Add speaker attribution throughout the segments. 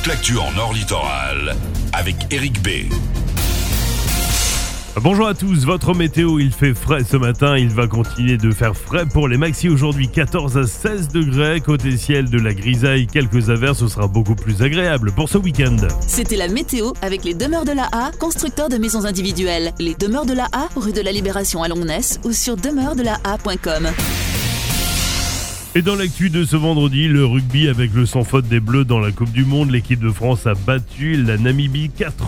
Speaker 1: toute l'actu en Nord Littoral avec Eric B.
Speaker 2: Bonjour à tous, votre météo, il fait frais ce matin, il va continuer de faire frais pour les maxi aujourd'hui, 14 à 16 degrés, côté ciel de la grisaille, quelques averses, ce sera beaucoup plus agréable pour ce week-end.
Speaker 3: C'était la météo avec les Demeures de la A, constructeurs de maisons individuelles. Les Demeures de la A, rue de la Libération à Longnes ou sur demeuresdelaa.com.
Speaker 2: Et dans l'actu de ce vendredi, le rugby avec le sans faute des Bleus dans la Coupe du Monde. L'équipe de France a battu la Namibie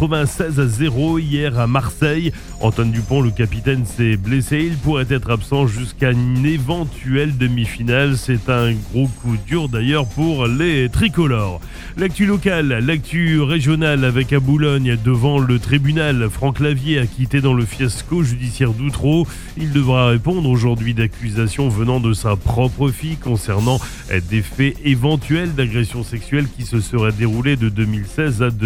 Speaker 2: 96-0 hier à Marseille. Antoine Dupont, le capitaine, s'est blessé. Il pourrait être absent jusqu'à une éventuelle demi-finale. C'est un gros coup dur d'ailleurs pour les tricolores. L'actu locale, l'actu régionale avec à Boulogne devant le tribunal. Franck Lavier a quitté dans le fiasco judiciaire d'Outreau. Il devra répondre aujourd'hui d'accusations venant de sa propre fille concernant des faits éventuels d'agression sexuelle qui se seraient déroulés de 2016 à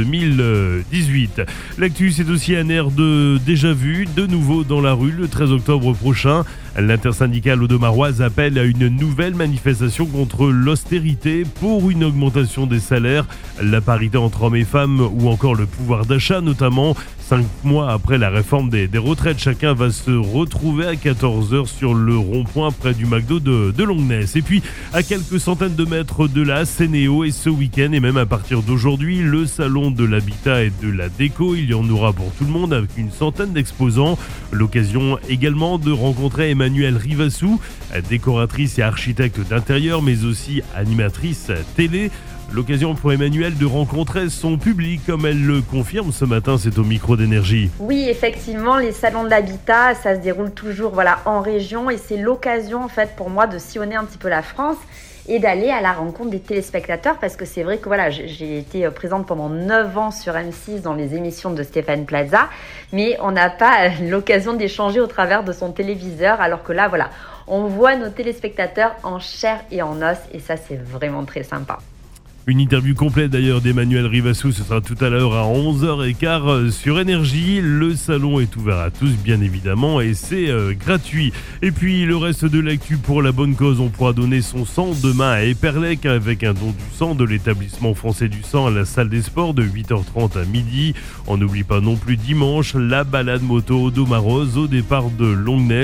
Speaker 2: 2018. L'actu, c'est aussi un air de déjà vu, de nouveau dans la rue le 13 octobre prochain. L'intersyndicale audomaroise appelle à une nouvelle manifestation contre l'austérité pour une augmentation des salaires, la parité entre hommes et femmes ou encore le pouvoir d'achat notamment. 5 mois après la réforme des retraites, chacun va se retrouver à 14h sur le rond-point près du McDo de Longnes. Et puis, à quelques centaines de mètres de là, Sénéo et ce week-end et même à partir d'aujourd'hui, le salon de l'habitat et de la déco. Il y en aura pour tout le monde avec une centaine d'exposants. L'occasion également de rencontrer Emmanuelle Rivassou, décoratrice et architecte d'intérieur, mais aussi animatrice télé. L'occasion pour Emmanuelle de rencontrer son public, comme elle le confirme ce matin, c'est au micro d'Énergie.
Speaker 4: Oui, effectivement, les salons de l'habitat, ça se déroule toujours en région et c'est l'occasion en fait pour moi de sillonner un petit peu la France et d'aller à la rencontre des téléspectateurs parce que c'est vrai que j'ai été présente pendant 9 ans sur M6 dans les émissions de Stéphane Plaza, mais on n'a pas l'occasion d'échanger au travers de son téléviseur alors que là, on voit nos téléspectateurs en chair et en os et ça, c'est vraiment très sympa.
Speaker 2: Une interview complète d'ailleurs d'Emmanuelle Rivassou, ce sera tout à l'heure à 11h15 sur Énergie. Le salon est ouvert à tous bien évidemment et c'est gratuit. Et puis le reste de l'actu pour la bonne cause, on pourra donner son sang demain à Eperlec avec un don du sang de l'établissement français du sang à la salle des sports de 8h30 à midi. On n'oublie pas non plus dimanche la balade moto Audomaroz au départ de Longnes,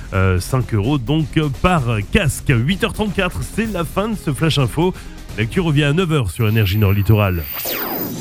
Speaker 2: 5 € donc par casque. 8h34, c'est la fin de ce Flash Info. L'actu revient à 9h sur Énergie Nord Littoral.